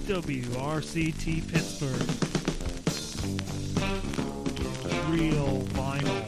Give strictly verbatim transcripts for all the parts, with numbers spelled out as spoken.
W R C T Pittsburgh. Real vinyl.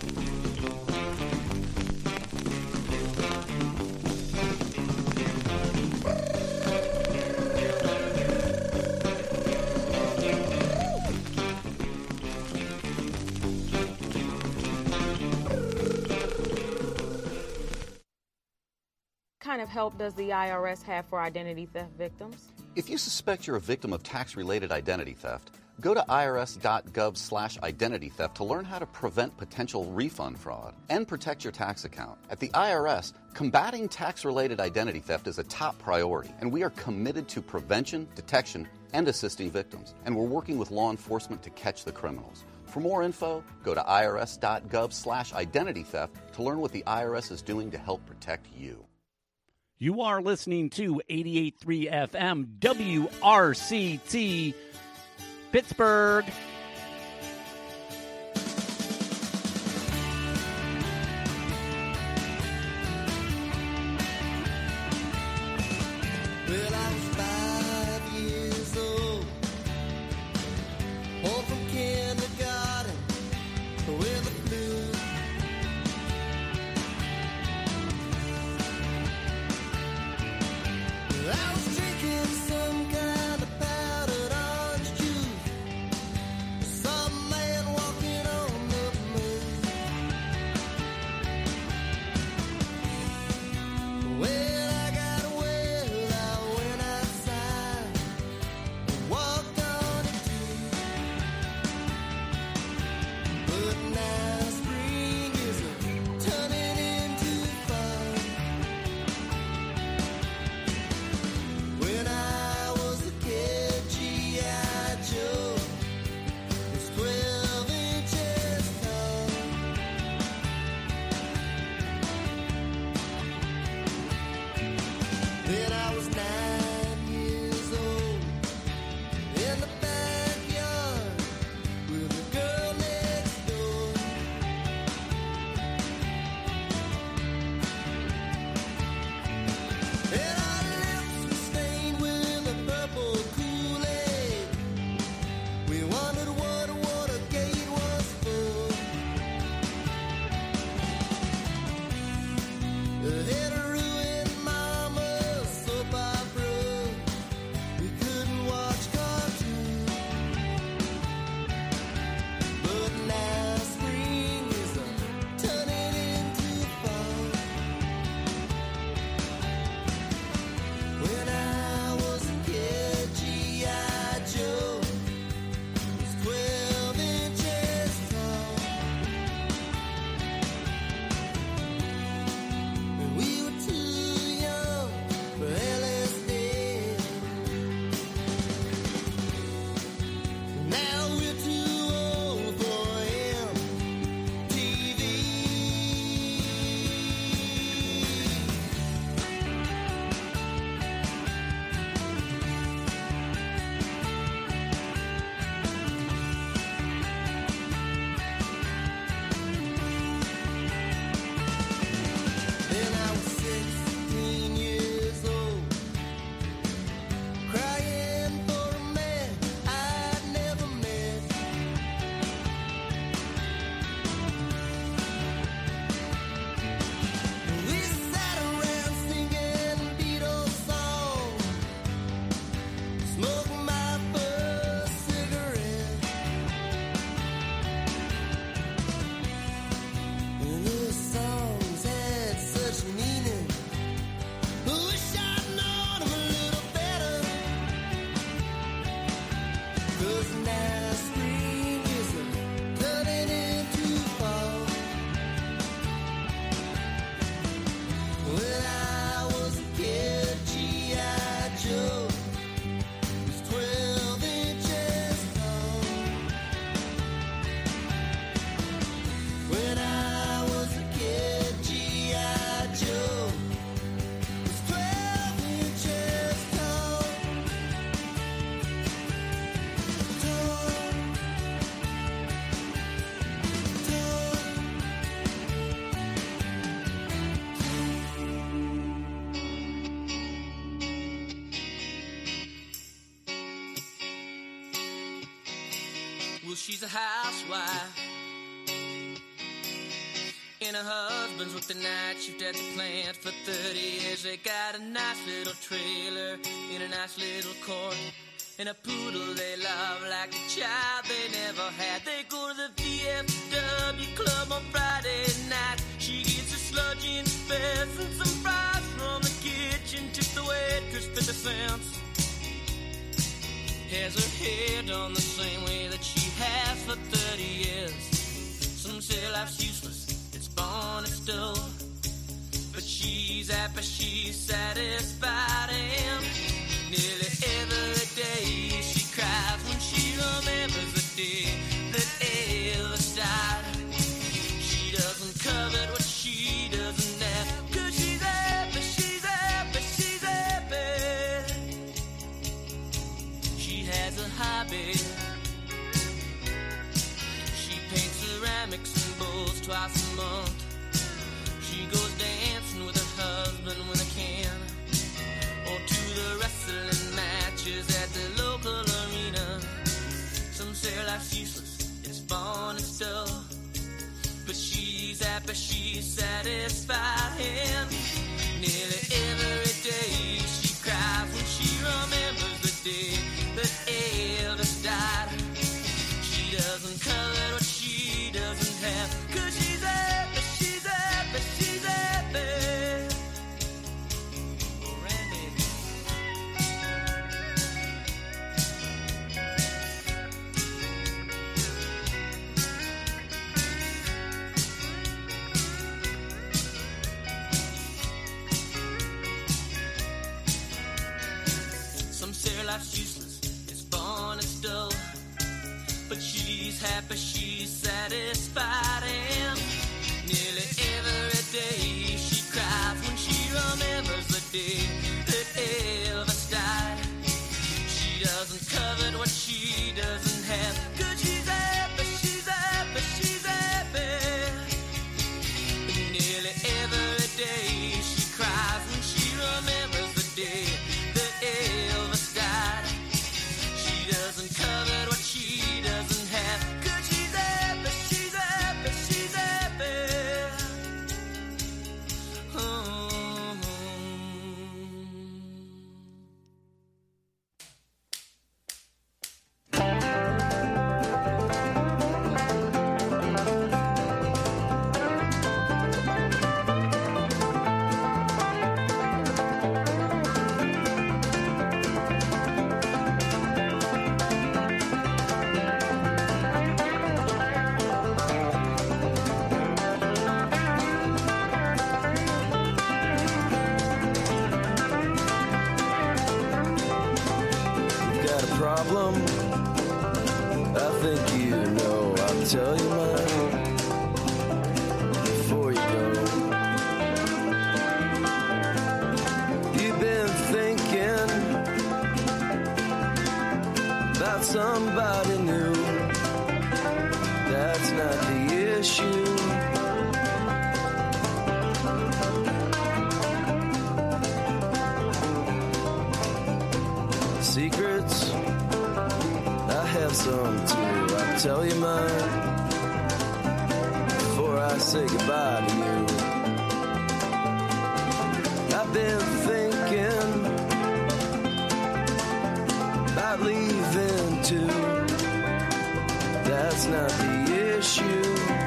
What kind of help does the I R S have for identity theft victims? If you suspect you're a victim of tax-related identity theft, go to irs.gov slash identity theft to learn how to prevent potential refund fraud and protect your tax account. At the I R S, combating tax-related identity theft is a top priority, and we are committed to prevention, detection, and assisting victims. And we're working with law enforcement to catch the criminals. For more info, go to irs.gov slash identity theft to learn what the I R S is doing to help protect you. You are listening to eighty-eight point three F M W R C T Pittsburgh. Well, I was five years old, home from kindergarten with the flu. I was drinking some kind of powdered orange juice. well, she's a housewife. And her husband's worked the night shift at the plant for thirty years. They got a nice little trailer in a nice little court, and a poodle they love like a child they never had. They go to the V F W club on Friday night. She gets a sludge in fest and some fries from the kitchen. Tips the waitress fifty cents. Has her hair done the same way that she has for thirty years. Some say life's useless, it's born and still, but she's happy, she's satisfied, and nearly every day she cries when she remembers the day that Elvis died. She doesn't covet what she doesn't have, 'cause she's happy, she's happy, she's happy. She has a hobby. She paints ceramics and bowls twice a month. She goes dancing with her husband when they can, or to the wrestling matches at the local arena. Some say life's useless, it's fun and stuff, but she's happy, she's satisfied, and nearly every day she cries when she remembers the day that Elvis died. She doesn't covet what she doesn't have, 'cause she's happy, she's happy, she's happy. Randy. Some say life's useless, it's fun and dull, but she's happy, she's satisfied, and nearly every day she cries when she remembers the day that Elvis died. She doesn't covet what she doesn't have, 'cause she's happy, she's happy, she's happy. And nearly every day she cries when she remembers the day that Elvis died. She doesn't covet what she doesn't have, 'cause she's happy, she's happy, she's happy. Oh. Got a problem? I think you know. I'll tell you mine before you go. You've been thinking about somebody new. That's not the issue. Secrets, I have some too. I'll tell you mine before I say goodbye to you. I've been thinking about leaving too. That's not the issue.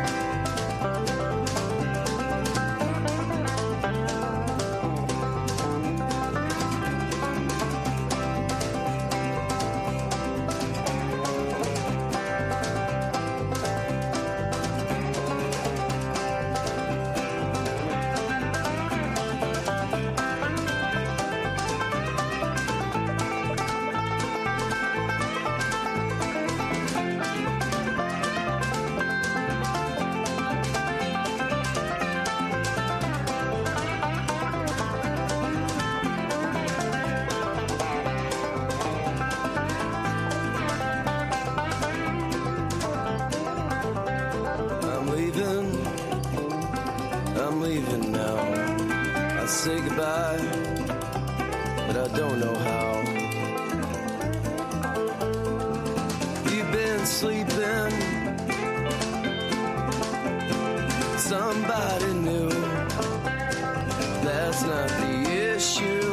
leaving now. I say goodbye, but I don't know how. You've been been sleeping. Somebody new. That's not the issue.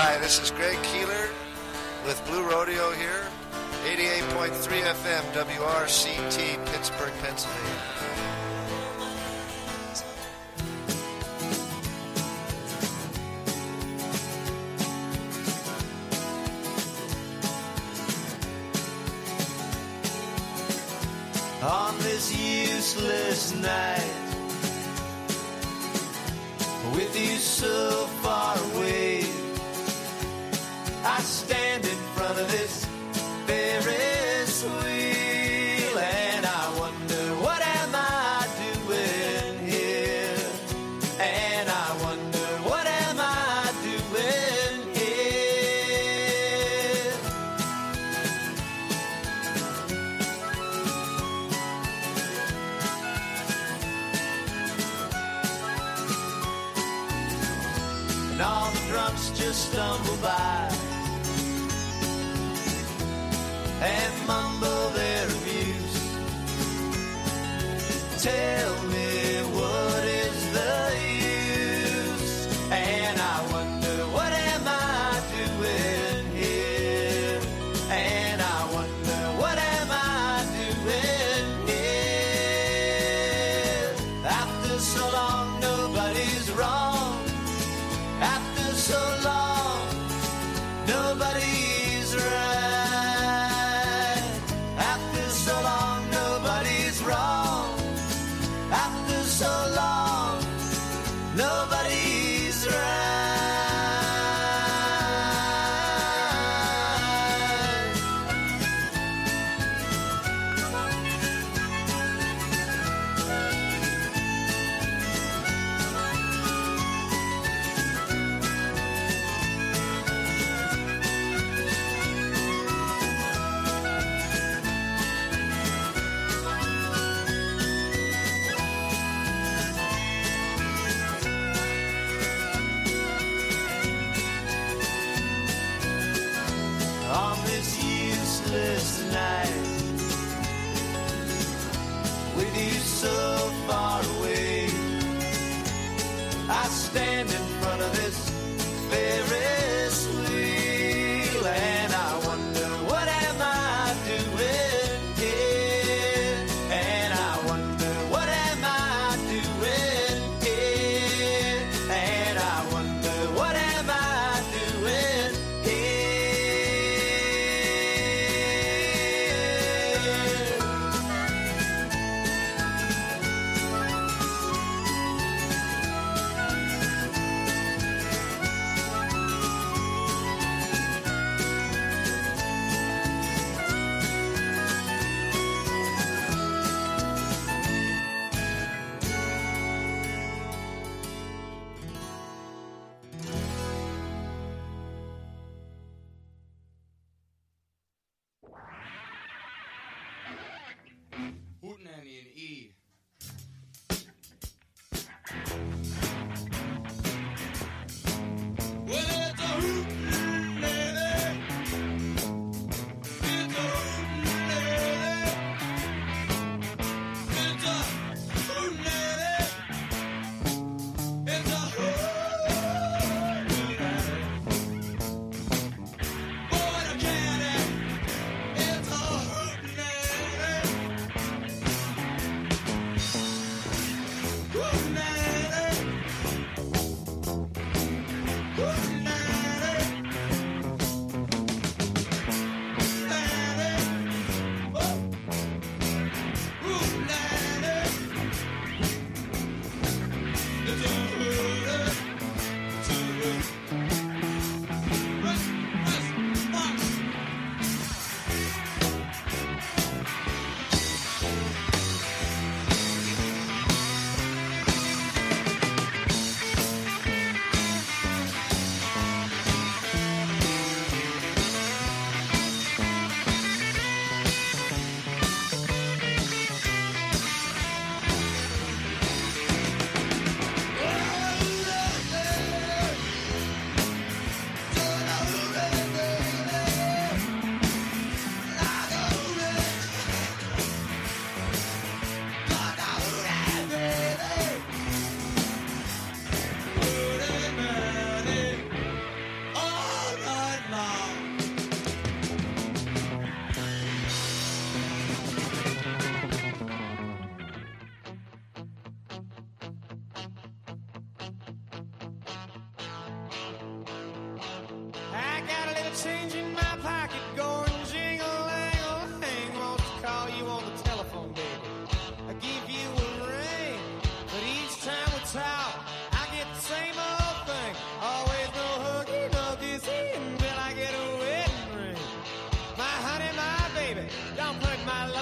Hi, this is Greg Keeler with Blue Rodeo here, eighty-eight point three F M, W R C T, Pittsburgh, Pennsylvania. On this useless night, with you so far away, I stand in front of this Ferris wheel and I wonder, what am I doing here? And I wonder, what am I doing here? And all the drunks just stumble by and mumble their abuse. Tell me, what is the use? And I wonder, what am I doing here? And I wonder, what am I doing here? After so long, nobody's wrong. After so long, nobody's right. After so long, nobody's wrong. After so long, nobody's right. On this useless night, with you so far away, I stand in front of this Ferris wheel and I wonder, what am I doing here? And I wonder, what am I doing here? And I wonder, what am I doing here?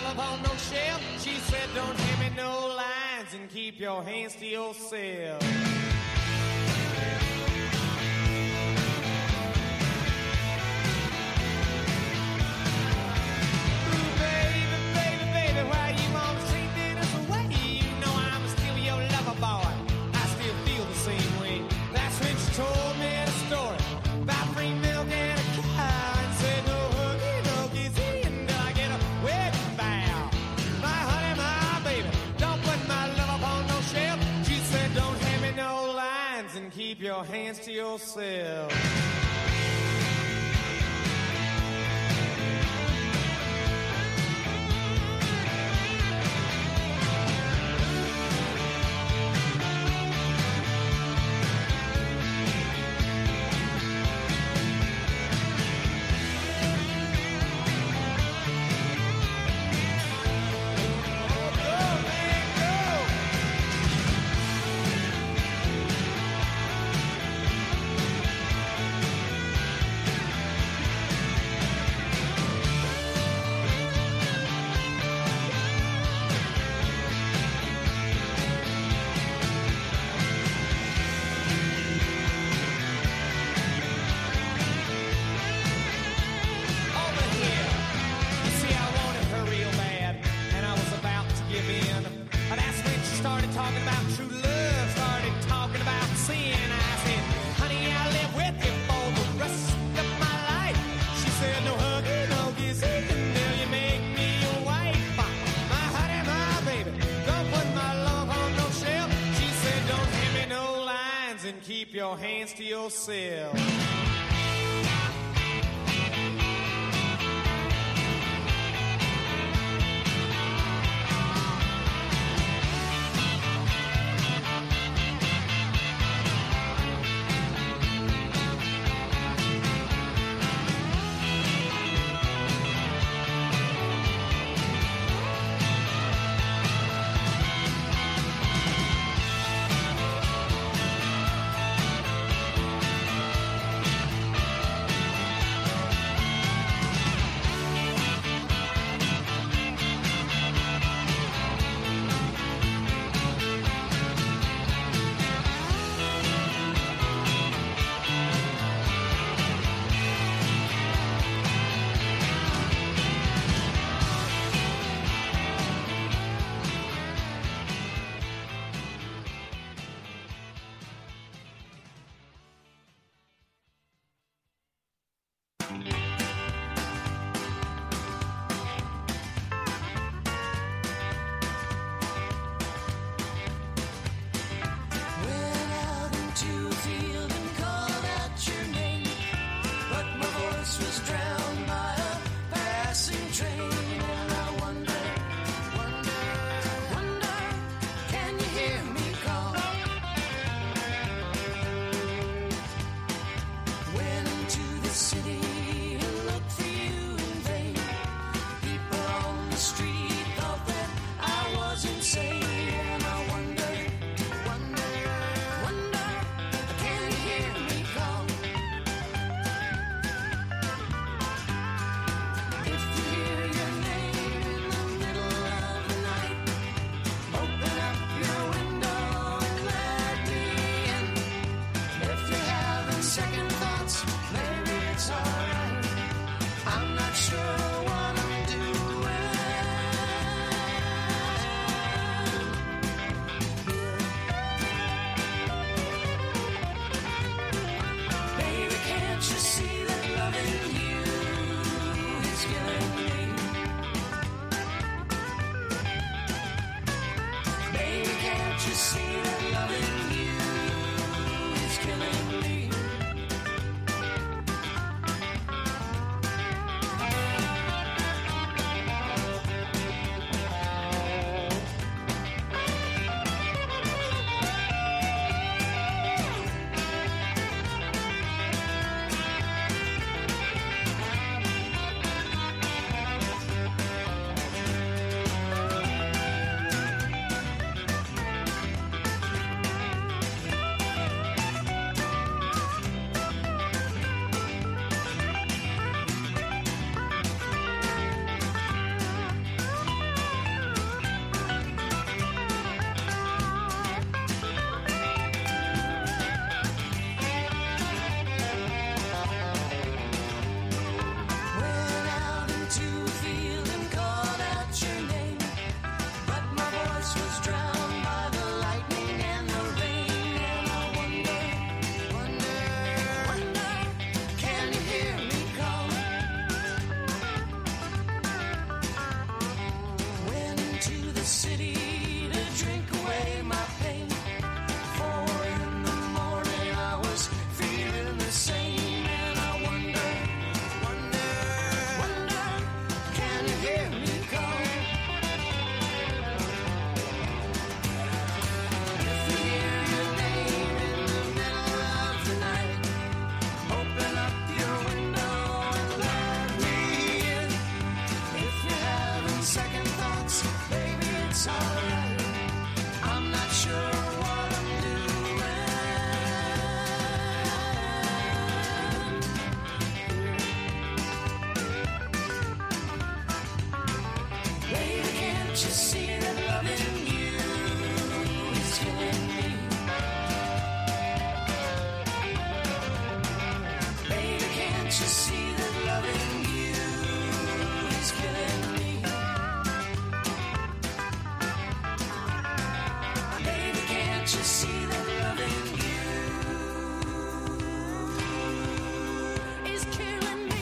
love on no shelf. She said, don't hand me no lines and keep your hands to yourself. Told me a story about free milk and a cow and said no hooky, no kissy until I get a wedding vow. My honey, my baby, don't put my love up on no shelf. She said don't hand me no lines and keep your hands to yourself. Keep your hands to yourself. you see that loving you is killing me? Baby, can't you see that loving you is killing me? Baby, can't you see that loving you is killing me?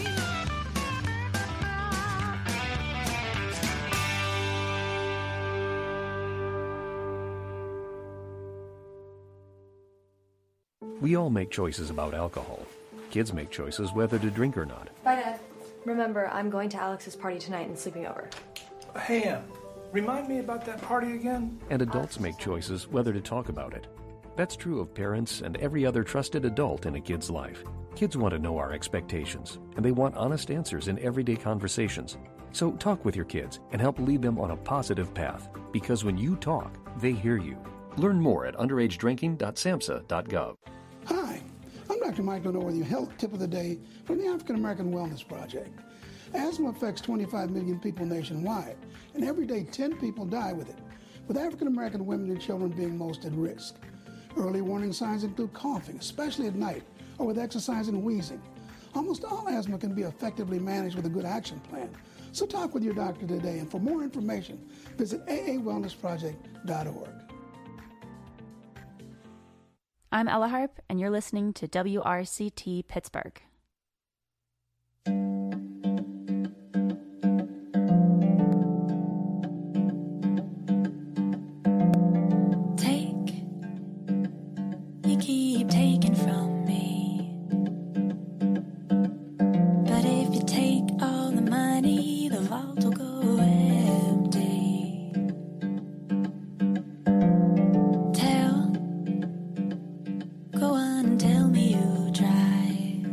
We all make choices about alcohol. Kids make choices whether to drink or not. Bye, Dad. Remember, I'm going to Alex's party tonight and sleeping over. Hey, Em, remind me about that party again? And adults make choices whether to talk about it. That's true of parents and every other trusted adult in a kid's life. Kids want to know our expectations, and they want honest answers in everyday conversations. So talk with your kids and help lead them on a positive path, because when you talk, they hear you. Learn more at underage drinking dot samhsa dot gov. Hi, I'm Doctor Michael Norworthy, your health tip of the day from the African American Wellness Project. Asthma affects twenty-five million people nationwide, and every day ten people die with it, with African American women and children being most at risk. Early warning signs include coughing, especially at night, or with exercise and wheezing. Almost all asthma can be effectively managed with a good action plan. So talk with your doctor today, and for more information, visit A A wellness project dot org. I'm Ella Harp, and you're listening to W R C T Pittsburgh. Take, you keep taking from me. But if you take all the money, the vault will go empty. Tell, go on and tell me you tried.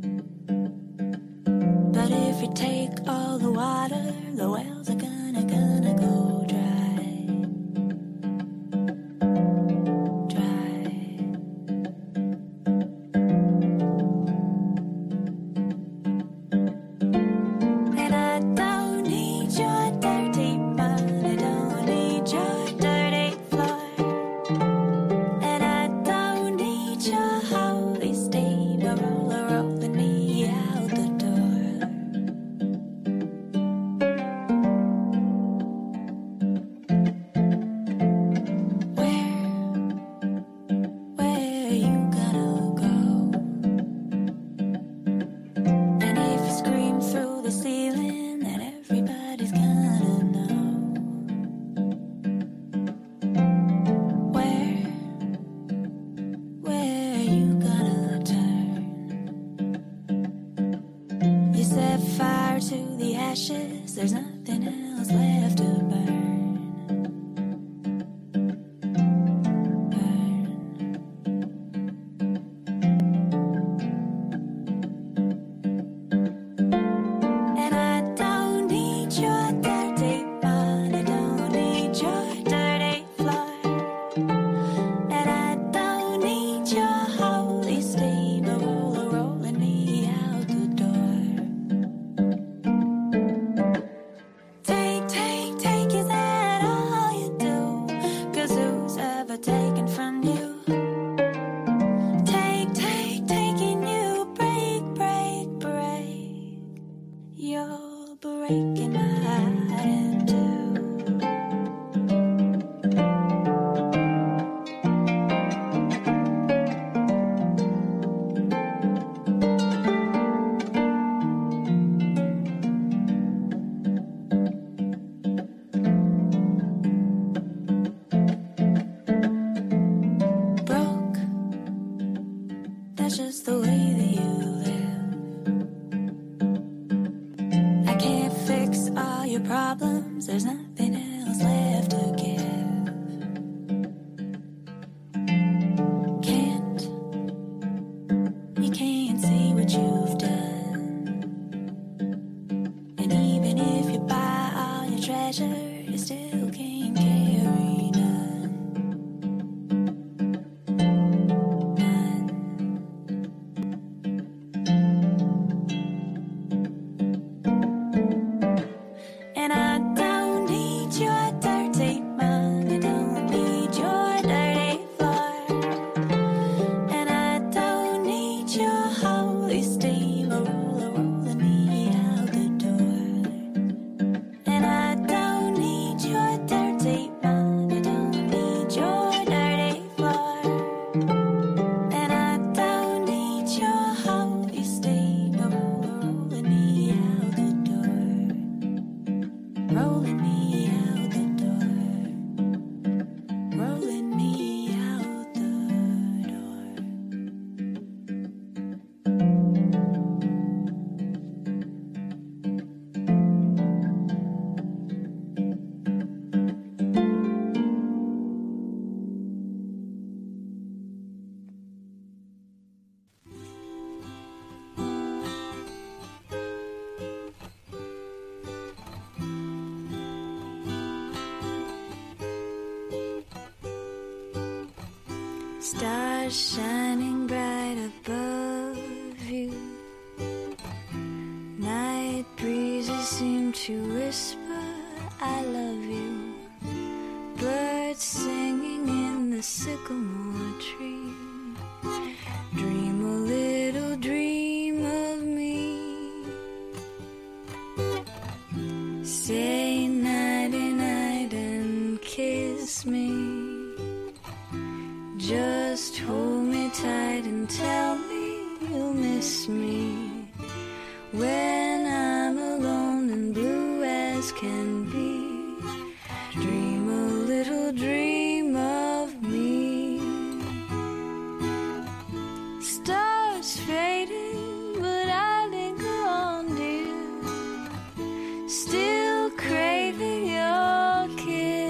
But if you take all the water, the wells are gonna, gonna go dry. Dry. And I don't need your dirty money, don't need your dirty floor. And I don't need your holy steamroller rolling me out the door. Where, where you gonna go? And if you scream through the ceiling, then everybody's gonna know. Where, where you gonna turn? You set fire to the ashes, there's nothing else left to burn. Burn. And I don't need your dirty money, don't need your dirty floor. And I don't need your holy steamroller rolling me out the door. Take, take, take, is that all you do? 'Cause who's ever taken from you? Take, take, taking you, break, break, break. You're breaking my heart in two. Broke, that's just the way that you live. I can't fix all your problems, there's nothing else left to give. Can't, you can't see what you've done. And even if you buy all your treasure, you still can't carry none. None. And I don't need your Stars shining bright above you. Night breezes seem to whisper, I love you. Birds singing in the sycamore tree. Dream a little dream of me. Say nighty night and kiss me. Just hold me tight and tell me you'll miss me when I'm alone and blue as can be. Dream a little dream of me. Stars fading, but I linger on, dear. Still craving your kiss.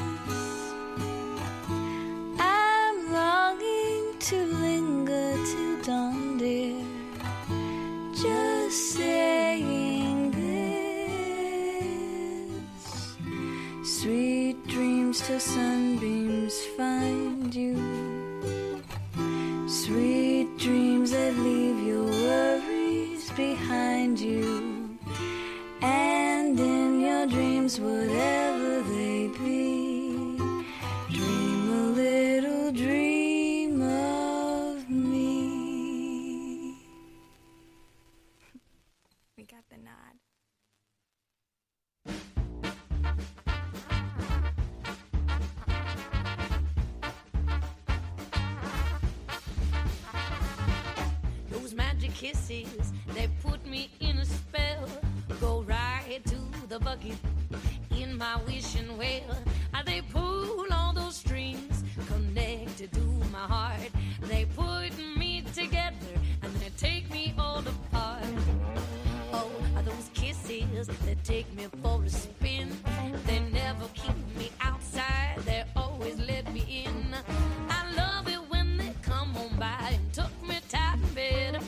To linger till dawn, dear. Just saying this. Sweet dreams till sunbeams find you. Sweet dreams that leave your worries behind you. And in your dreams, whatever they be, dream a little dream. Kisses, they put me in a spell. Go right to the bucket in my wishing well. They pull all those strings connected to my heart. They put me together and they take me all apart. Oh, those kisses, they take me for a spin. They never keep me outside, they always let me in. I love it when they come on by and tuck me tight in bed.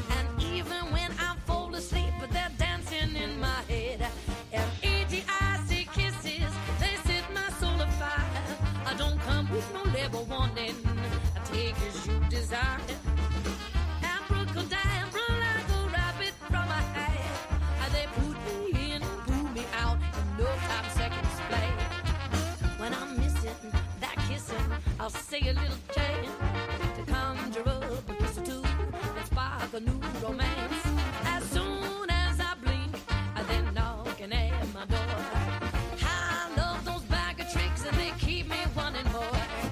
With no label warning, I take as you desire. Abracadabra, like a rabbit from a hat. They put me in and pull me out in no time seconds play. When I'm missing that kissing, I'll say a little chant to conjure up a kiss or two and spark a new romance. As soon as I blink, they're knocking at my door. I love those bag of tricks and they keep me wanting more.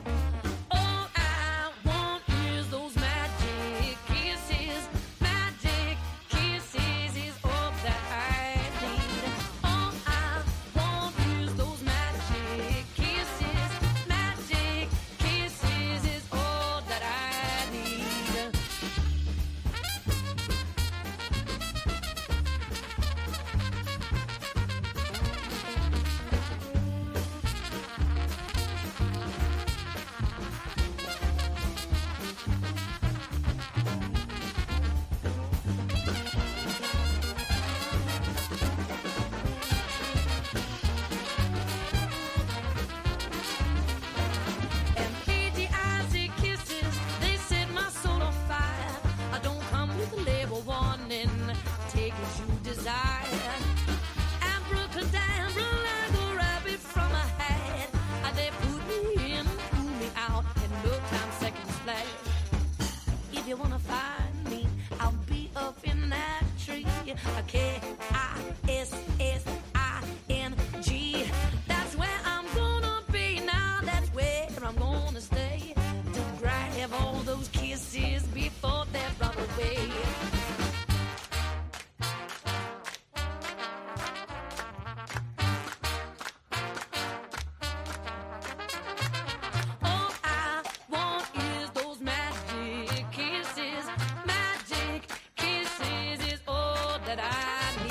K I S S I N G. That's where I'm gonna be now. That's where I'm gonna stay to grab all those kisses before they're run away. All I want is those magic kisses. Magic kisses is all that I need.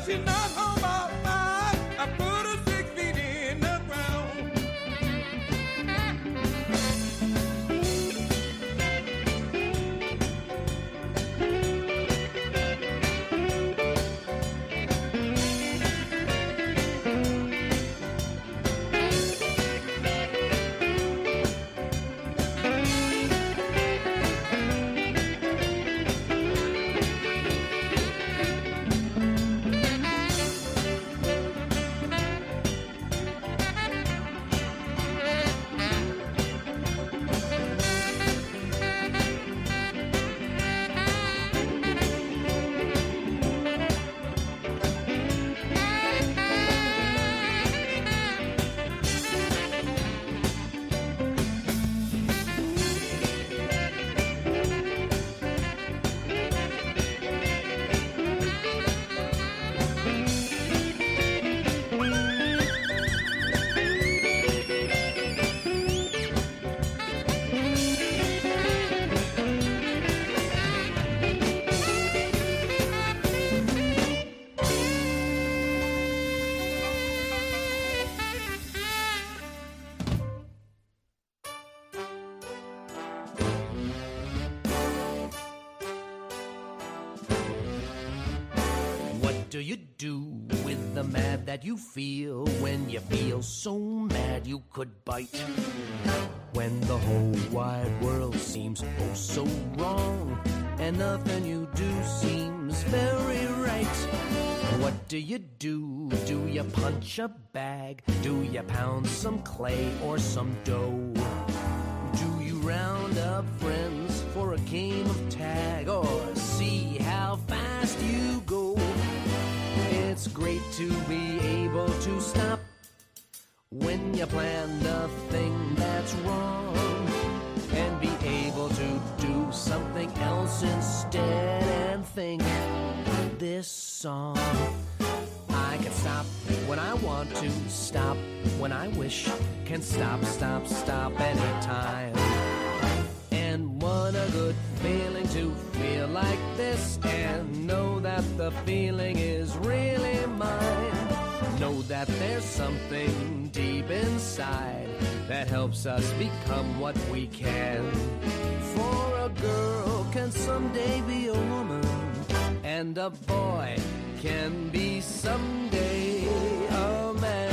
she's not home all night. I put her six feet in the ground. What do you do with the mad that you feel when you feel so mad you could bite? When the whole wide world seems oh so wrong and nothing you do seems very right. What do you do? Do you punch a bag? Do you pound some clay or some dough? Do you round up friends for a game of tag or see how fast you go? It's great to be able to stop when you plan the thing that's wrong and be able to do something else instead and think this song. I can stop when I want to, stop when I wish, can stop, stop, stop anytime. And what a good feeling to feel like this and know that the feeling is really mine. Know that there's something deep inside that helps us become what we can. For a girl can someday be a woman, and a boy can be someday a man.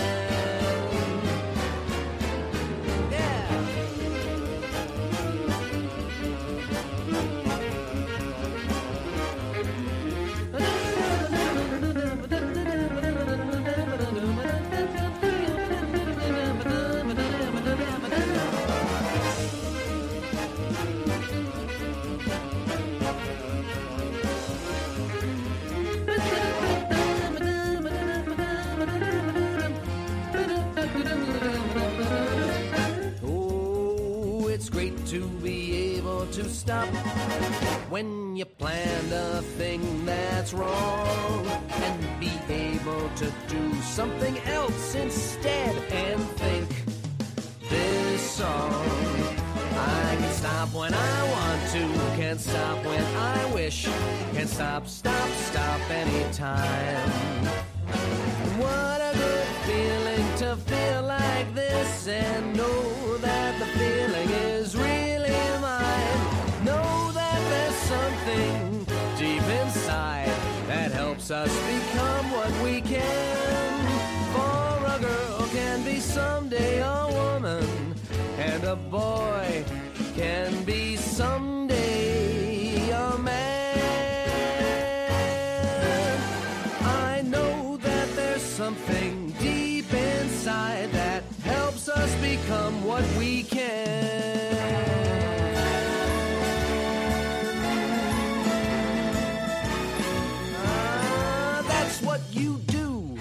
To be able to stop when you planned a thing that's wrong and be able to do something else instead and think this song. I can stop when I want to, can stop when I wish, can stop, stop, stop anytime. What a good feeling to feel like this and know that the feeling is really mine. Know that there's something deep inside that helps us become what we can. For a girl can be someday a woman, and a boy can be someday a man. I know that there's something deep inside that helps us become what we can. Ah, that's what you do.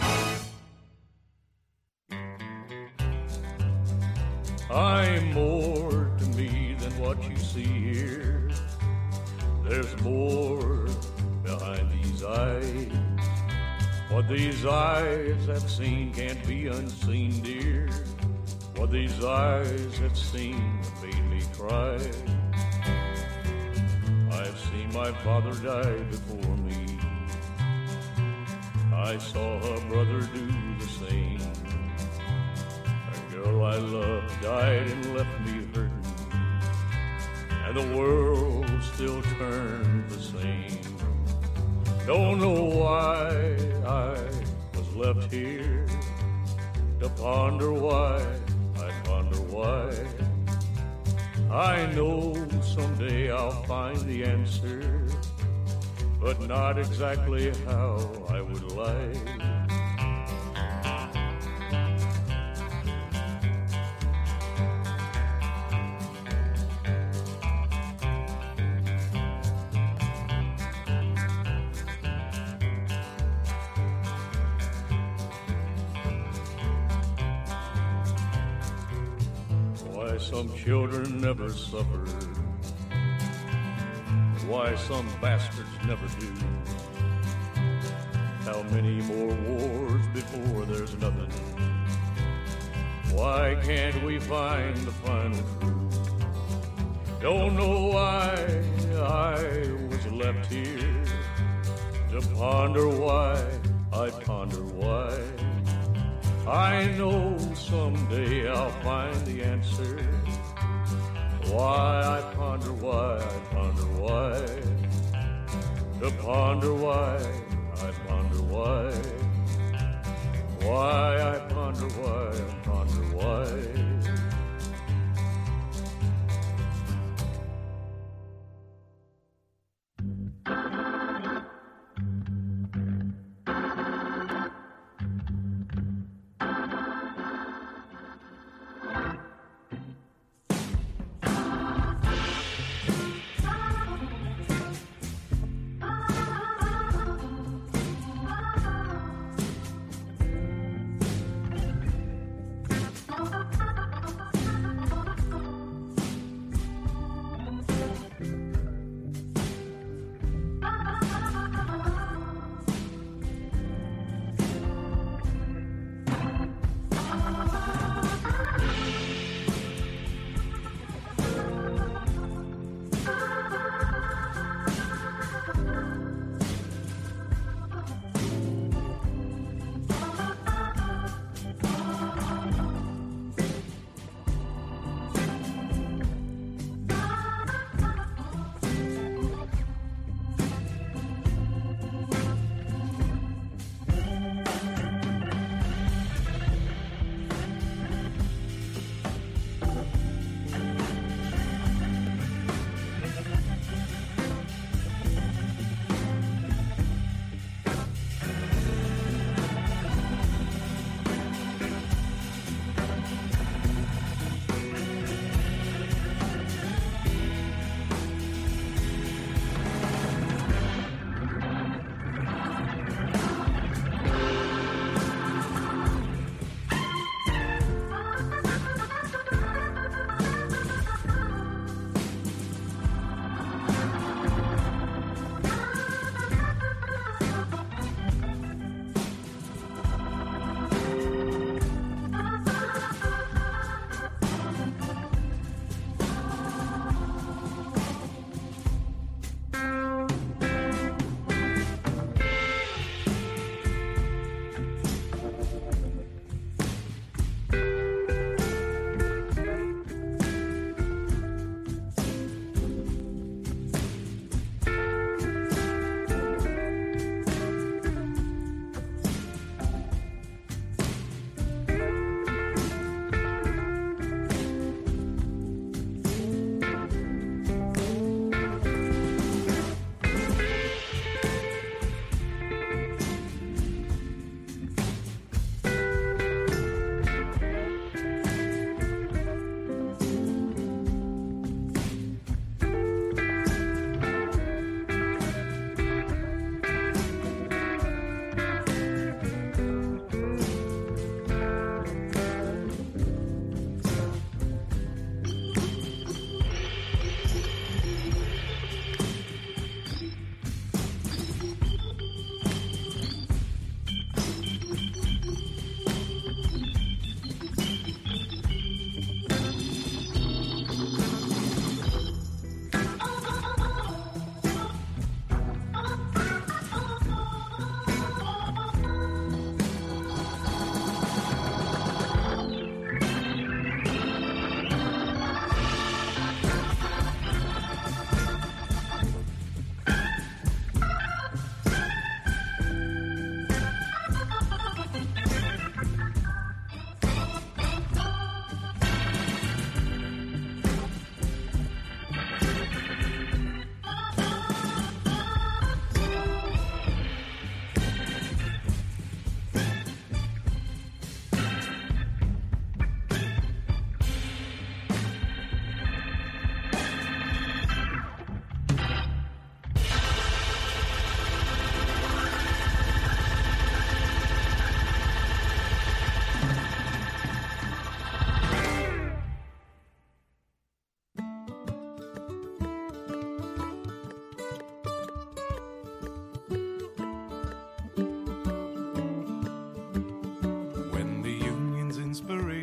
I'm more to me than what you see here. There's more behind these eyes. What these eyes have seen can't be unseen, dear. What these eyes have seen made me cry. I've seen my father die before me. I saw her brother do the same. A girl I loved died and left me hurting, and the world still turned the same. Don't know why I was left here to ponder why, I ponder why. I know someday I'll find the answer, but not exactly how I would like. Why some children never suffer, why some bastards never do. How many more wars before there's nothing? Why can't we find the final truth? Don't know why I was left here to ponder why, I ponder why. I know someday I'll find the answer. Why I ponder why, I ponder why. To ponder why, I ponder why. Why I ponder why, I ponder why.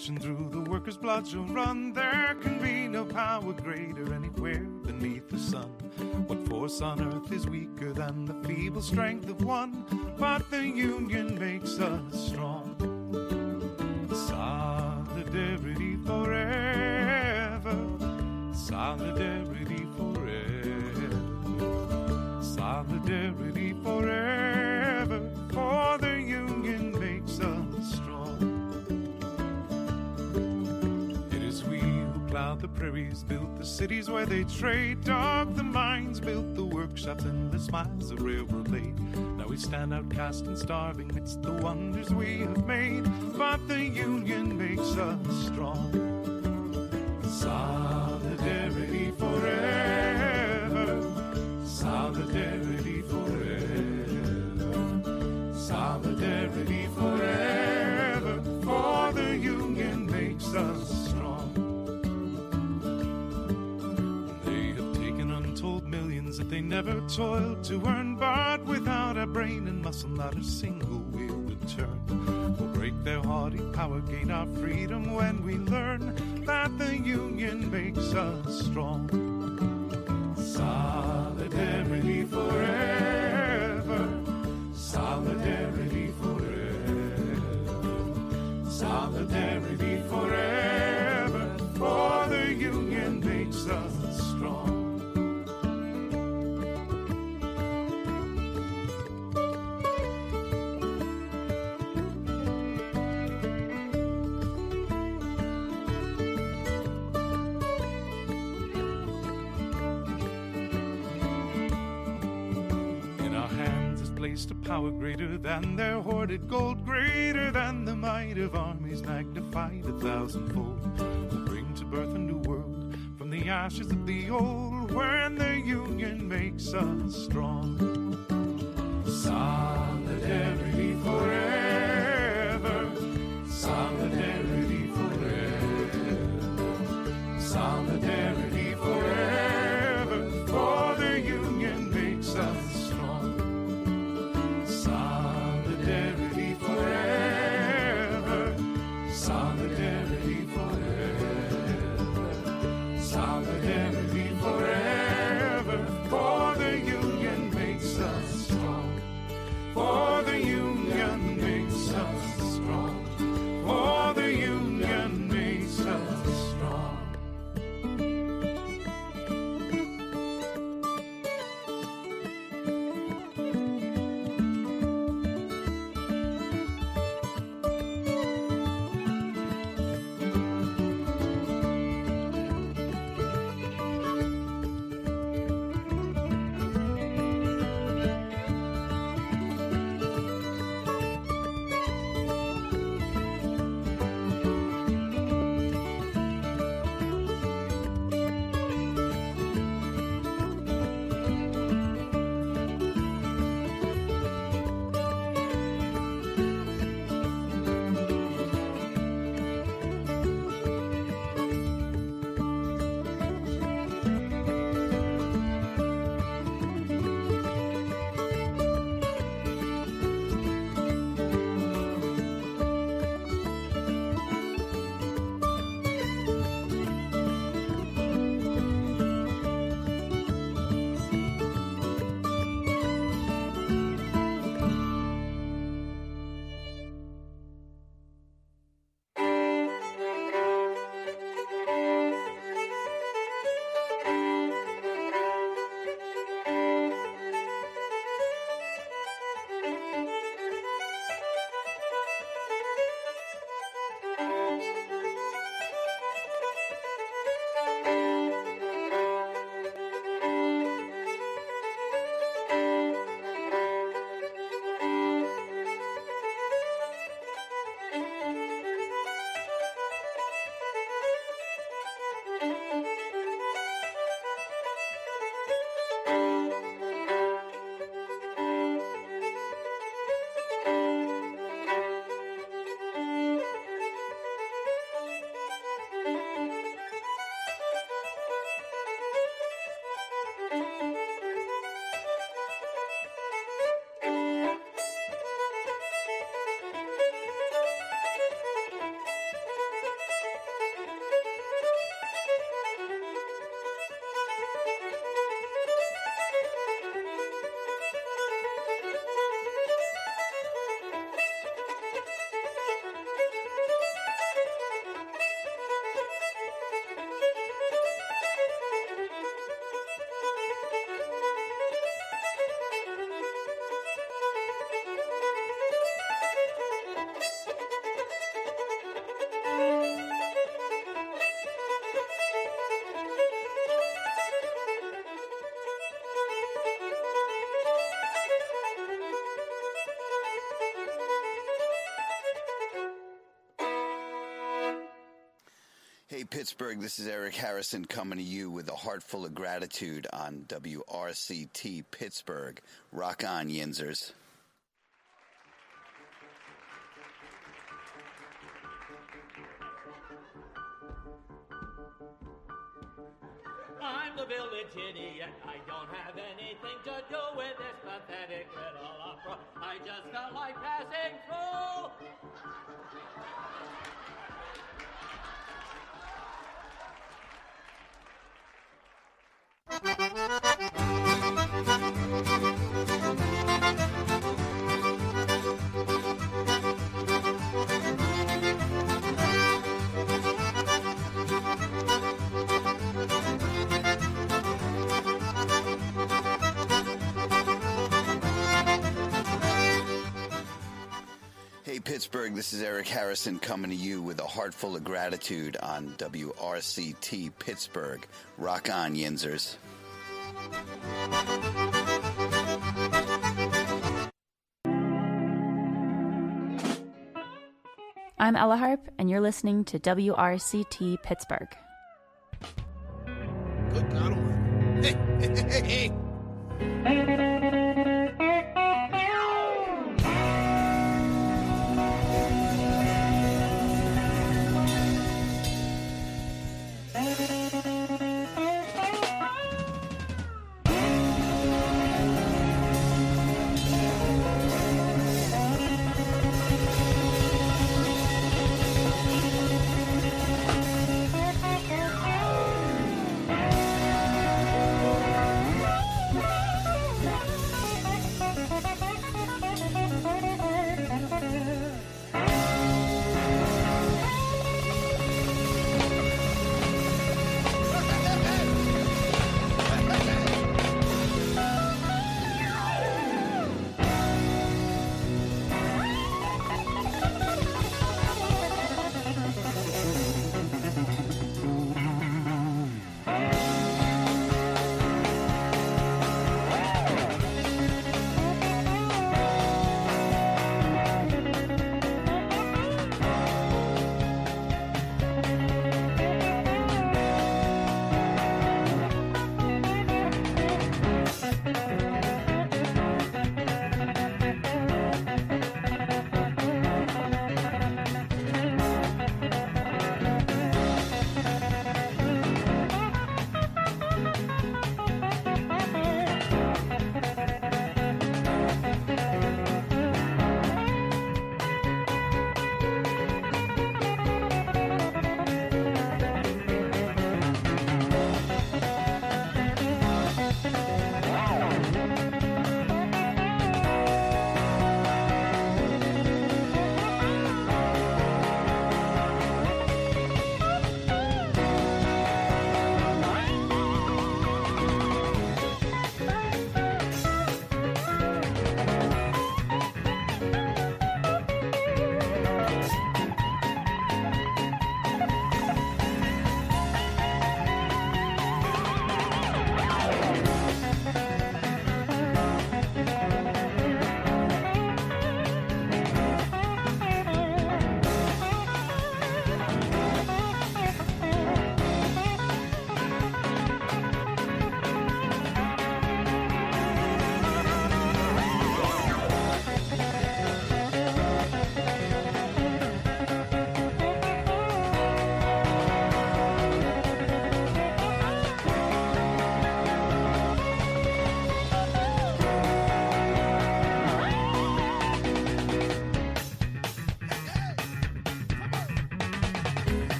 nation through the workers' blood shall run. There can be no power greater anywhere beneath the sun. What force on earth is weaker than the feeble strength of one? But the union makes us strong. Solidarity forever. Solidarity forever. Solidarity forever. For the union makes us strong. It is we who plowed the prairies, built the cities where they trade, dug the mines, built the workshops, endless miles of railroad laid. Now we stand outcast and starving midst the wonders we have made, but the union makes us strong. Solidarity forever. Solidarity forever. Solidarity forever. For the union makes us strong. They have taken untold millions that they never toiled to earn, but without a brain and muscle not a single will return. We'll break their haughty power, gain our freedom when we learn that the union makes us strong. Solidarity forever. Solidarity forever. Solidarity forever. For the union makes us strong. A power greater than their hoarded gold, greater than the might of armies magnified a thousandfold. Will bring to birth a new world from the ashes of the old, when the union makes us strong. Solidarity forever. Solidarity forever. Solidarity forever. For the union makes us strong. Solidarity forever. Solidarity forever. Solidarity forever. For the union makes us strong. Hey, Pittsburgh, this is Eric Harrison coming to you with a heart full of gratitude on W R C T Pittsburgh. Rock on, Yinzers. I'm the village idiot. I don't have anything to do with this pathetic little opera. I just felt like passing through. Hey, Pittsburgh, this is Eric Harrison coming to you with a heart full of gratitude on W R C T Pittsburgh. Rock on, Yinzers. I'm Ella Harp, and you're listening to W R C T Pittsburgh. Good God almighty. Hey, hey, hey, hey.